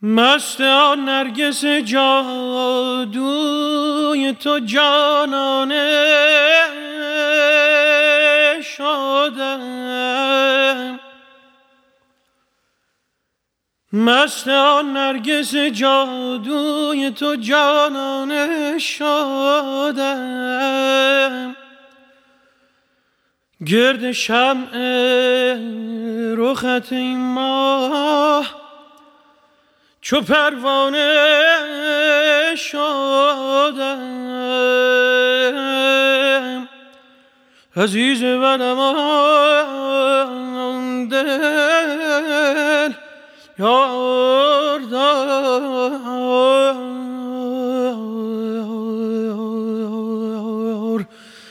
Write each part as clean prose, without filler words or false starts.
مست آن نرگس جادوی تو جانانه شدم، مست آن نرگس جادوی تو جانانه شدم. گرد شمع رخت این ماه چو پروانه شدم. عزیز منم آن دل یار دار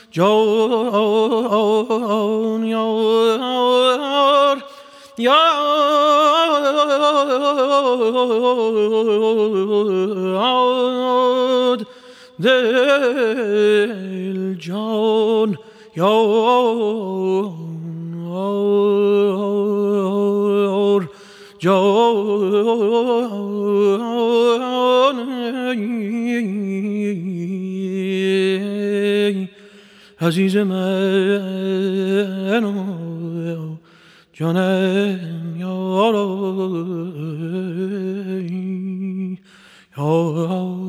جان یار یاد دل جان یار جان عزیز من جانم یار